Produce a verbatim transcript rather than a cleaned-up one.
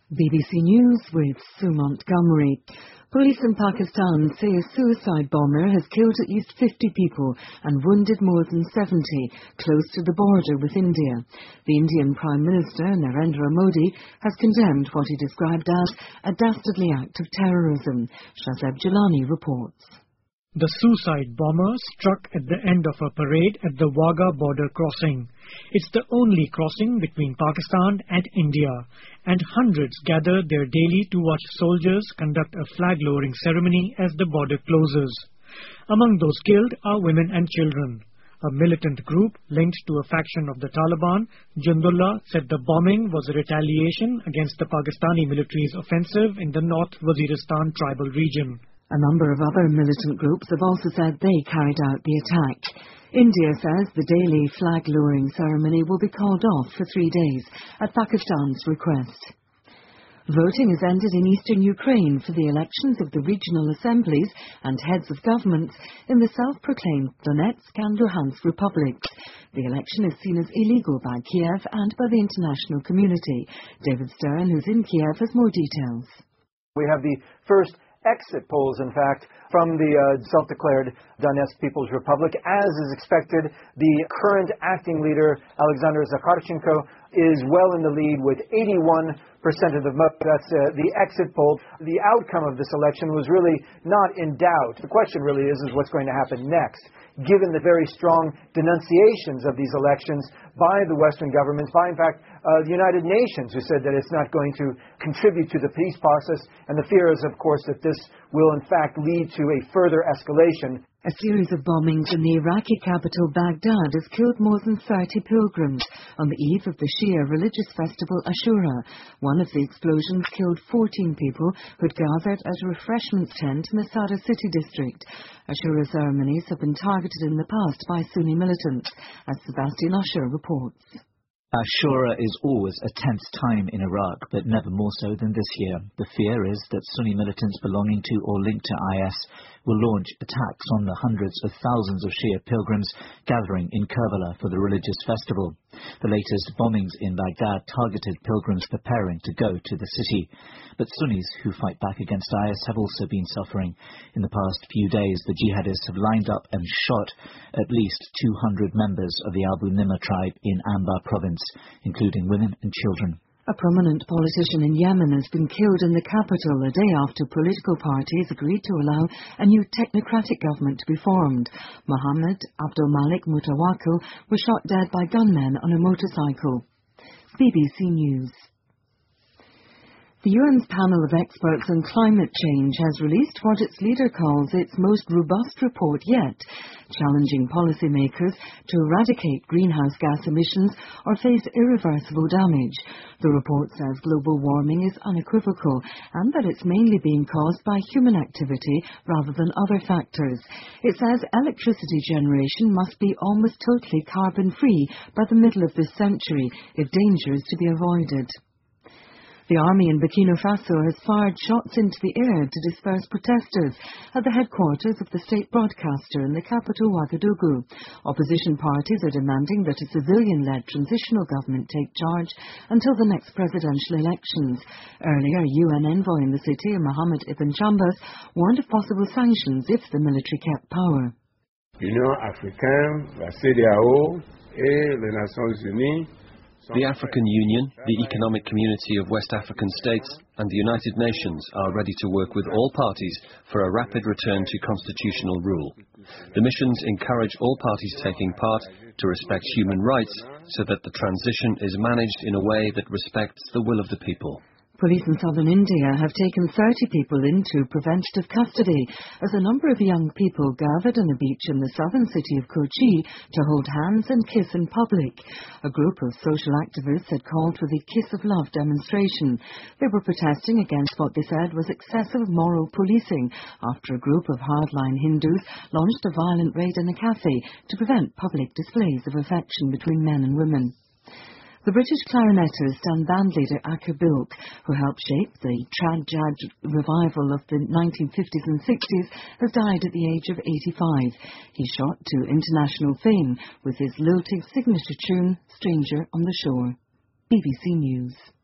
B B C News with Sue Montgomery. Police in Pakistan say a suicide bomber has killed at least fifty people and wounded more than seventy close to the border with India. The Indian Prime Minister, Narendra Modi, has condemned what he described as a dastardly act of terrorism. Shazeb Jalani reports. The suicide bomber struck at the end of a parade at the Wagah border crossing. It's the only crossing between Pakistan and India, and hundreds gather there daily to watch soldiers conduct a flag-lowering ceremony as the border closes. Among those killed are women and children. A militant group linked to a faction of the Taliban, Jundullah, said the bombing was a retaliation against the Pakistani military's offensive in the North Waziristan tribal region. A number of other militant groups have also said they carried out the attack. India says the daily flag-lowering ceremony will be called off for three days at Pakistan's request. Voting has ended in eastern Ukraine for the elections of the regional assemblies and heads of governments in the self-proclaimed Donetsk and Luhansk republics. The election is seen as illegal by Kiev and by the international community. David Stern, who's in Kiev, has more details. We have the first exit polls, in fact, from the uh, self-declared Donetsk People's Republic. As is expected, the current acting leader, Alexander Zakharchenko, is well in the lead with eighty-one percent of the vote. That's uh, the exit poll. The outcome of this election was really not in doubt. The question really is, is what's going to happen next, given the very strong denunciations of these elections by the Western governments, by, in fact, uh, the United Nations, who said that it's not going to contribute to the peace process. And the fear is, of course, that this will, in fact, lead to a further escalation. A series of bombings in the Iraqi capital Baghdad has killed more than thirty pilgrims on the eve of the Shia religious festival Ashura. One of the explosions killed fourteen people who'd gathered at a refreshments tent in the Sadr city district. Ashura ceremonies have been targeted in the past by Sunni militants, as Sebastian Usher reports. Ashura is always a tense time in Iraq, but never more so than this year. The fear is that Sunni militants belonging to or linked to I S will launch attacks on the hundreds of thousands of Shia pilgrims gathering in Karbala for the religious festival. The latest bombings in Baghdad targeted pilgrims preparing to go to the city. But Sunnis who fight back against I S have also been suffering. In the past few days, the jihadists have lined up and shot at least two hundred members of the Abu Nimr tribe in Anbar province, including women and children. A prominent politician in Yemen has been killed in the capital a day after political parties agreed to allow a new technocratic government to be formed. Mohammed Abdul Malik Mutawakkil was shot dead by gunmen on a motorcycle. B B C News. The U N's panel of experts on climate change has released what its leader calls its most robust report yet, challenging policymakers to eradicate greenhouse gas emissions or face irreversible damage. The report says global warming is unequivocal and that it's mainly being caused by human activity rather than other factors. It says electricity generation must be almost totally carbon-free by the middle of this century if danger is to be avoided. The army in Burkina Faso has fired shots into the air to disperse protesters at the headquarters of the state broadcaster in the capital Ouagadougou. Opposition parties are demanding that a civilian-led transitional government take charge until the next presidential elections. Earlier, U N envoy in the city, Mohamed Ibn Chambas, warned of possible sanctions if the military kept power. L'Union africaine, la C D A O et les Nations Unies. The African Union, the Economic Community of West African States, and the United Nations are ready to work with all parties for a rapid return to constitutional rule. The missions encourage all parties taking part to respect human rights so that the transition is managed in a way that respects the will of the people. Police in southern India have taken thirty people into preventative custody as a number of young people gathered on a beach in the southern city of Kochi to hold hands and kiss in public. A group of social activists had called for the Kiss of Love demonstration. They were protesting against what they said was excessive moral policing after a group of hardline Hindus launched a violent raid in a cafe to prevent public displays of affection between men and women. The British clarinetist and bandleader Acker Bilk, who helped shape the trad jazz revival of the nineteen fifties and sixties, has died at the age of eighty-five. He shot to international fame with his lilting signature tune, Stranger on the Shore. B B C News.